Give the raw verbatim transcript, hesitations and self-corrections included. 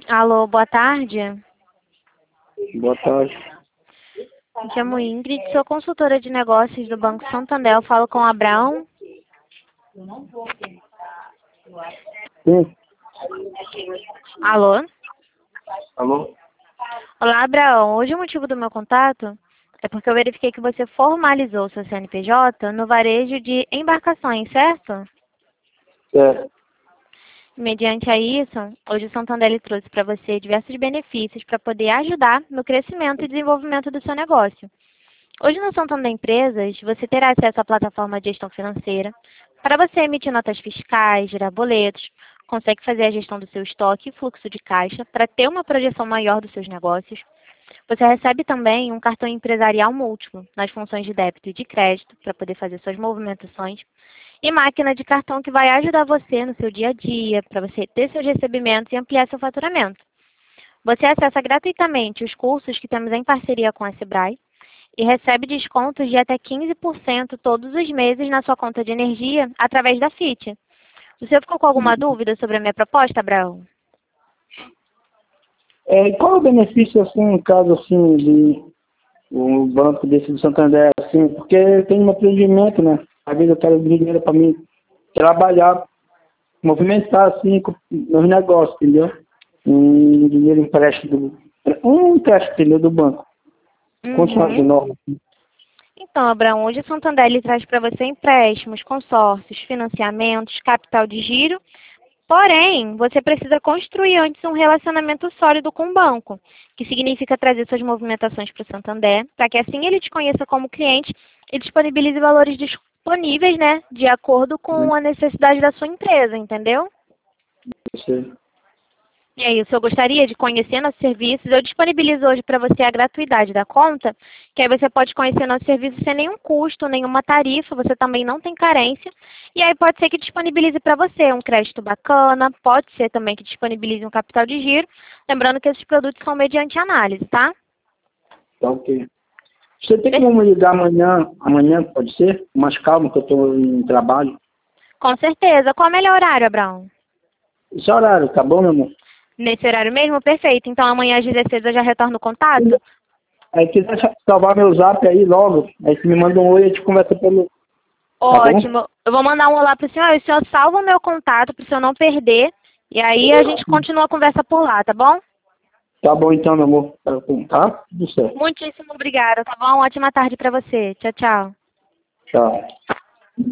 Alô, boa tarde. Boa tarde. Me chamo Ingrid, sou consultora de negócios do Banco Santander. Eu falo com o Abraão. Sim. Alô? Alô? Olá, Abraão. Hoje o motivo do meu contato é porque eu verifiquei que você formalizou seu C N P J no varejo de embarcações, certo? É. Mediante a isso, hoje o Santander ele trouxe para você diversos benefícios para poder ajudar no crescimento e desenvolvimento do seu negócio. Hoje no Santander Empresas, você terá acesso à plataforma de gestão financeira para você emitir notas fiscais, gerar boletos, consegue fazer a gestão do seu estoque e fluxo de caixa para ter uma projeção maior dos seus negócios. Você recebe também um cartão empresarial múltiplo nas funções de débito e de crédito para poder fazer suas movimentações e máquina de cartão que vai ajudar você no seu dia a dia, para você ter seus recebimentos e ampliar seu faturamento. Você acessa gratuitamente os cursos que temos em parceria com a Sebrae e recebe descontos de até quinze por cento todos os meses na sua conta de energia através da F I T. Você ficou com alguma dúvida sobre a minha proposta, Abraão? É, e qual é o benefício, assim, no caso, assim, de um banco desse do Santander, assim, porque tem um empreendimento, né? Às vezes eu quero dinheiro para mim trabalhar, movimentar, assim, com meus negócios, entendeu? Um dinheiro empréstimo, do, um empréstimo, entendeu, do banco. Consoante Uhum. norma. Então, Abraão, hoje o Santander ele traz para você empréstimos, consórcios, financiamentos, capital de giro. Porém, você precisa construir antes um relacionamento sólido com o banco, que significa trazer suas movimentações para o Santander, para que assim ele te conheça como cliente e disponibilize valores disponíveis, né, de acordo com a necessidade da sua empresa, entendeu? Você, E aí, se eu gostaria de conhecer nossos serviços, eu disponibilizo hoje para você a gratuidade da conta, que aí você pode conhecer nosso serviço sem nenhum custo, nenhuma tarifa, você também não tem carência. E aí pode ser que disponibilize para você um crédito bacana, pode ser também que disponibilize um capital de giro, lembrando que esses produtos são mediante análise, tá? tá ok. Você tem como me ligar amanhã, amanhã pode ser? Mais calmo, que eu estou em trabalho. Com certeza. Qual é o melhor horário, Abraão? Esse horário, tá bom, meu amor? Nesse horário mesmo? Perfeito. Então amanhã às dezesseis eu já retorno o contato? Aí quiser salvar meu zap aí logo, aí você me manda um oi e a gente conversa pelo... Tá bom? Ótimo. Eu vou mandar um olá para o senhor. E o senhor salva o meu contato para o senhor não perder. E aí a gente continua a conversa por lá, tá bom? Tá bom então, meu amor. Tá? Tudo certo. Muitíssimo obrigada, tá bom? Ótima tarde para você. Tchau, tchau. Tchau.